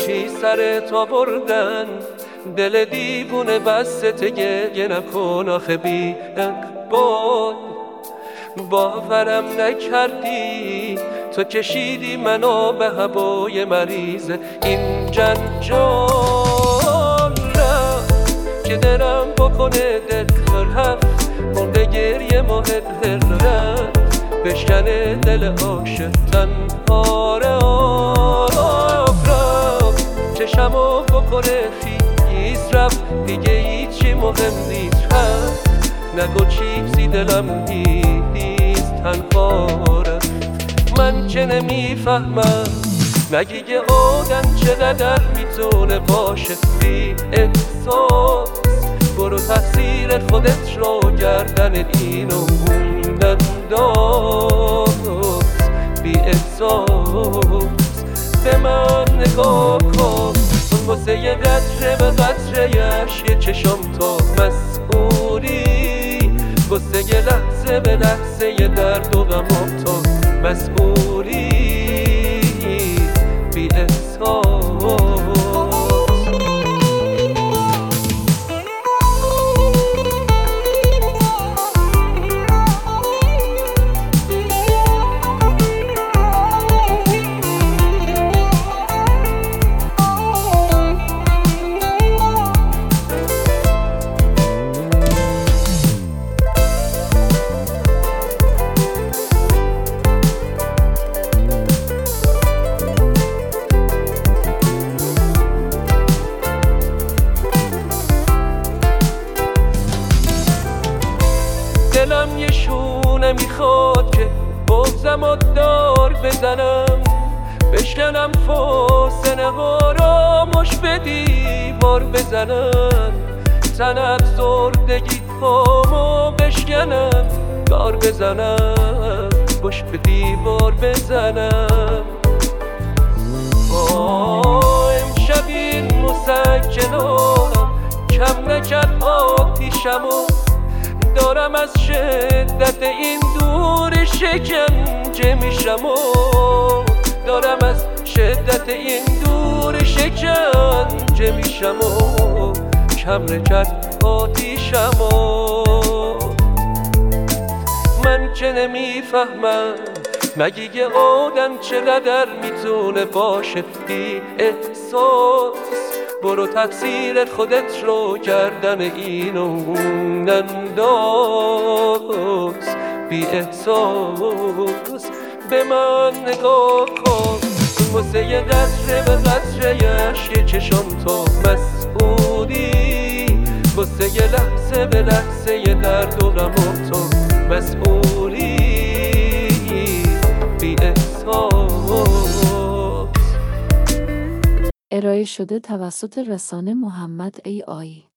چی سر تا بردن، دل دیوونه بسته گریه نکن آخه بی اقبال. باورم نکردی تو کشیدی منو به هوای مریض این جنجال. که دلم بکنه دل رفت مرده گریه ماه دل رفت، بشکنه دل عاشق تنهاره رفت. چشمو بکنه خیز رفت دیگه هیچی مهم نیست رفت، نگو چیزی دلم نیست تنها رفت. من که نمیفهمم مگه آدم چقدر میتونه باشه بی احساس. برو تقصیر خودت رو گردن این و اون ننداز بی احساس. به من نگاه کن واسه یه قطره به قطره اشک چشم تو مسئولی، واسه یه لحظه به لحظه یه درد و غم تو مسئولی بی احساس. دلم یه شونه میخواد که بغضم و دار بزنم، بشکنم فاصله ها را مش به دیوار بزنم. تنت زردگی هامو بشکنم دار بزنم، مش به دیوار بزنم. امشب این مسکنم کم نکرد آتیشمو، دارم از شدت این دور شکنجه میشم و دارم از شدت این دور شکنجه میشم و کم نکرد آتیشم و من که نمیفهمم مگه یه آدم چقدر میتونه باشه بی احساس. برو تقصیر خودت رو گردن این و اون انداز بی احساس. به من نگاه کن واسه یه قطره به قطره اشک چشم تو مسئولی، واسه یه لحظه به لحظه یه درد و غم تو مسئولی بی احساس. ارائه شده توسط رسانه محمد AI